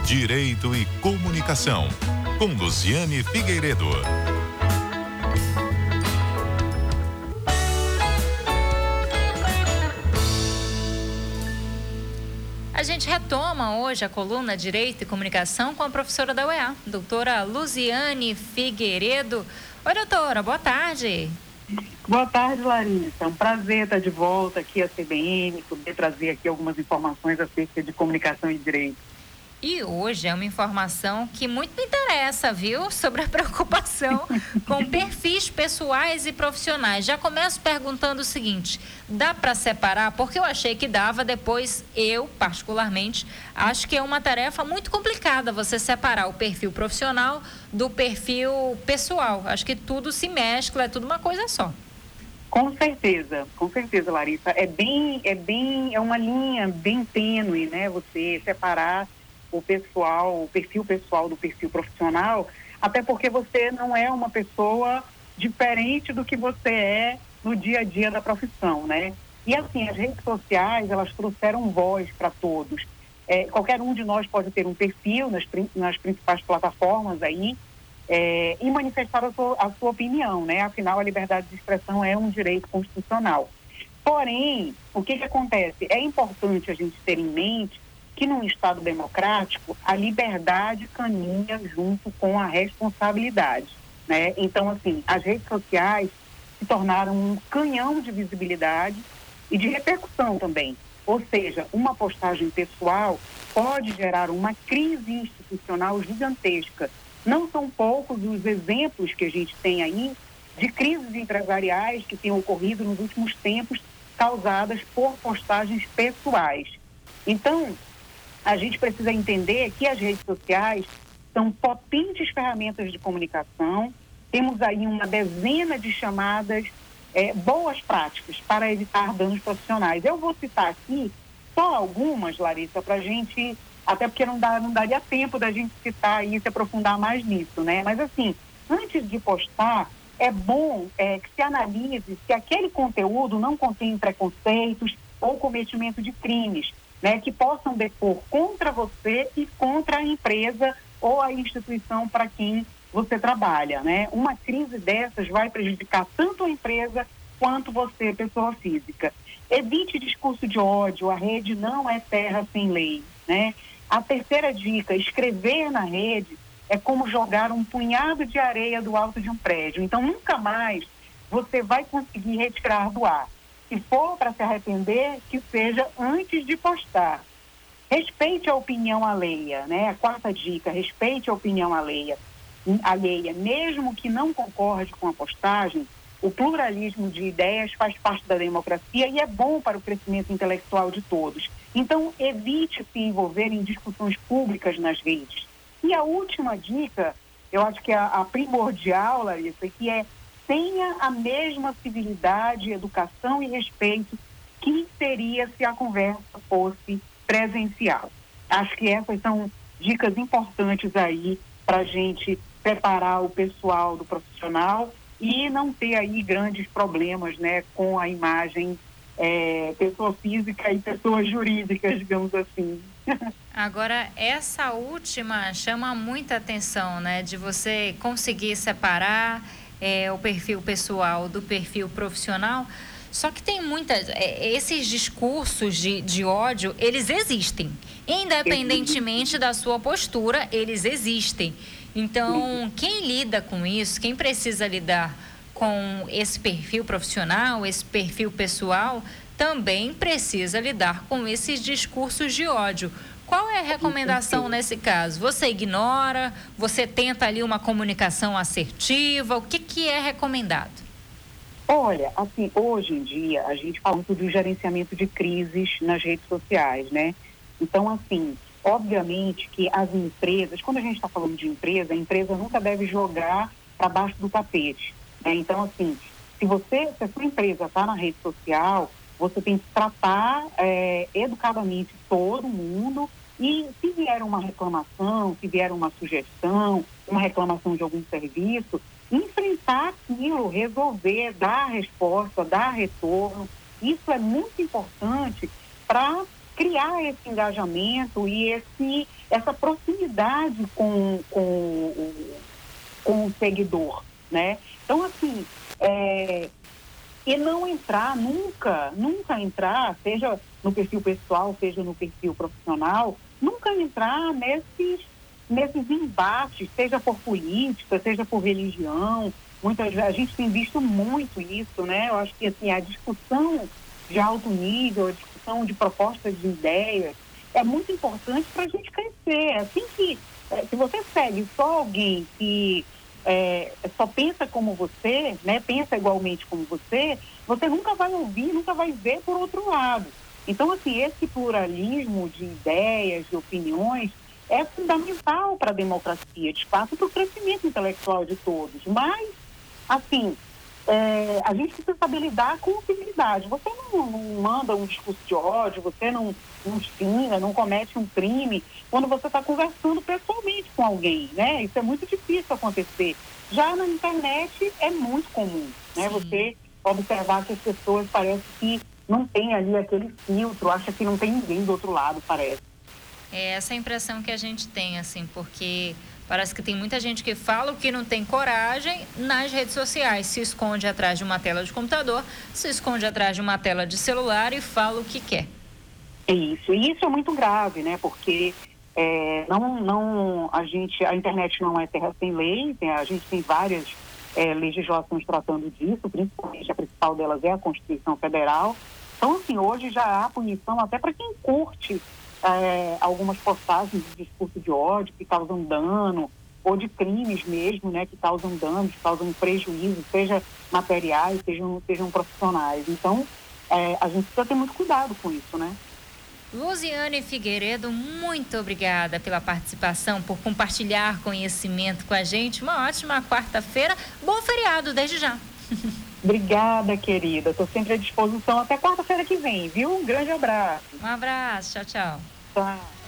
Direito e Comunicação, com Luziane Figueiredo. A gente retoma hoje a coluna Direito e Comunicação com a professora da UEA, doutora Luziane Figueiredo. Oi, doutora, boa tarde. Boa tarde, Larissa. É um prazer estar de volta aqui à CBN, poder trazer aqui algumas informações acerca de comunicação e direito. E hoje é uma informação que muito me interessa, viu? Sobre a preocupação com perfis pessoais e profissionais. Já começo perguntando o seguinte: dá para separar? Porque eu achei que dava, depois eu, particularmente, acho que é uma tarefa muito complicada você separar o perfil profissional do perfil pessoal. Acho que tudo se mescla, é tudo uma coisa só. Com certeza, Larissa. É uma linha bem tênue, né? Você separar o perfil pessoal do perfil profissional, até porque você não é uma pessoa diferente do que você é no dia a dia da profissão, né? E assim, as redes sociais, elas trouxeram voz para todos. Qualquer um de nós pode ter um perfil nas principais plataformas aí, e manifestar a sua opinião, né? Afinal, a liberdade de expressão é um direito constitucional. Porém, o que acontece? É importante a gente ter em mente que num Estado democrático, a liberdade caminha junto com a responsabilidade, né? Então, assim, as redes sociais se tornaram um canhão de visibilidade e de repercussão também. Ou seja, uma postagem pessoal pode gerar uma crise institucional gigantesca. Não são poucos os exemplos que a gente tem aí de crises empresariais que têm ocorrido nos últimos tempos, causadas por postagens pessoais. Então, a gente precisa entender que as redes sociais são potentes ferramentas de comunicação. Temos aí uma dezena de chamadas boas práticas para evitar danos profissionais. Eu vou citar aqui só algumas, Larissa, para a gente, até porque não daria tempo da gente citar e se aprofundar mais nisso, né? Mas assim, antes de postar, é bom que se analise se aquele conteúdo não contém preconceitos ou cometimento de crimes, né, que possam depor contra você e contra a empresa ou a instituição para quem você trabalha, né? Uma crise dessas vai prejudicar tanto a empresa quanto você, pessoa física. Evite discurso de ódio, a rede não é terra sem lei, né? A terceira dica: escrever na rede é como jogar um punhado de areia do alto de um prédio. Então, nunca mais você vai conseguir retirar do ar. Se for para se arrepender, que seja antes de postar. Respeite a opinião alheia, né? A quarta dica: respeite a opinião alheia. Mesmo que não concorde com a postagem, o pluralismo de ideias faz parte da democracia e é bom para o crescimento intelectual de todos. Então, evite se envolver em discussões públicas nas redes. E a última dica, eu acho que é a primordial, Larissa, que é: tenha a mesma civilidade, educação e respeito que teria se a conversa fosse presencial. Acho que essas são dicas importantes aí para a gente preparar o pessoal do profissional e não ter aí grandes problemas, né, com a imagem pessoa física e pessoa jurídica, digamos assim. Agora, essa última chama muita atenção, né, de você conseguir separar o perfil pessoal do perfil profissional. Só que tem esses discursos de ódio, eles existem. Independentemente da sua postura, eles existem. Então, quem lida com isso, quem precisa lidar com esse perfil profissional, esse perfil pessoal, também precisa lidar com esses discursos de ódio. Qual é a recomendação nesse caso? Você ignora? Você tenta ali uma comunicação assertiva? O que é recomendado? Olha, assim, hoje em dia a gente fala muito do gerenciamento de crises nas redes sociais, né? Então, assim, obviamente que as empresas, quando a gente está falando de empresa, a empresa nunca deve jogar para baixo do tapete, né? Então, assim, se a sua empresa está na rede social, você tem que tratar educadamente todo mundo. E se vier uma reclamação, se vier uma sugestão, uma reclamação de algum serviço, enfrentar aquilo, resolver, dar resposta, dar retorno. Isso é muito importante para criar esse engajamento e essa proximidade com o seguidor, né? Então, assim, e não entrar, nunca entrar, seja no perfil pessoal, seja no perfil profissional, nunca entrar nesses embates, seja por política, seja por religião. Muitas vezes a gente tem visto muito isso, né? Eu acho que assim, a discussão de alto nível, a discussão de propostas de ideias é muito importante para a gente crescer. Assim que, se você segue só alguém que só pensa como você, né? Pensa igualmente como você nunca vai ouvir, nunca vai ver por outro lado. Então, assim, esse pluralismo de ideias, de opiniões, é fundamental para a democracia, de fato, para o crescimento intelectual de todos. Mas, assim, a gente precisa saber lidar com civilidade. Você não manda um discurso de ódio, você não xinga, não comete um crime quando você está conversando pessoalmente com alguém, né? Isso é muito difícil acontecer. Já na internet é muito comum, né? Sim. Você observar que as pessoas parece que não tem ali aquele filtro, acha que não tem ninguém do outro lado, parece. É essa a impressão que a gente tem, assim, porque parece que tem muita gente que fala o que não tem coragem nas redes sociais, se esconde atrás de uma tela de computador, se esconde atrás de uma tela de celular e fala o que quer. É isso, e isso é muito grave, né, porque a internet não é terra sem lei, a gente tem várias legislações tratando disso, principalmente a principal delas é a Constituição Federal. Então, assim, hoje já há punição até para quem curte algumas postagens de discurso de ódio que causam dano, ou de crimes mesmo, né, que causam danos, que causam prejuízo, seja materiais, sejam profissionais. Então, a gente precisa ter muito cuidado com isso, né? Luziane Figueiredo, muito obrigada pela participação, por compartilhar conhecimento com a gente. Uma ótima quarta-feira. Bom feriado desde já. Obrigada, querida. Estou sempre à disposição até quarta-feira que vem, viu? Um grande abraço. Um abraço. Tchau, tchau. Tchau.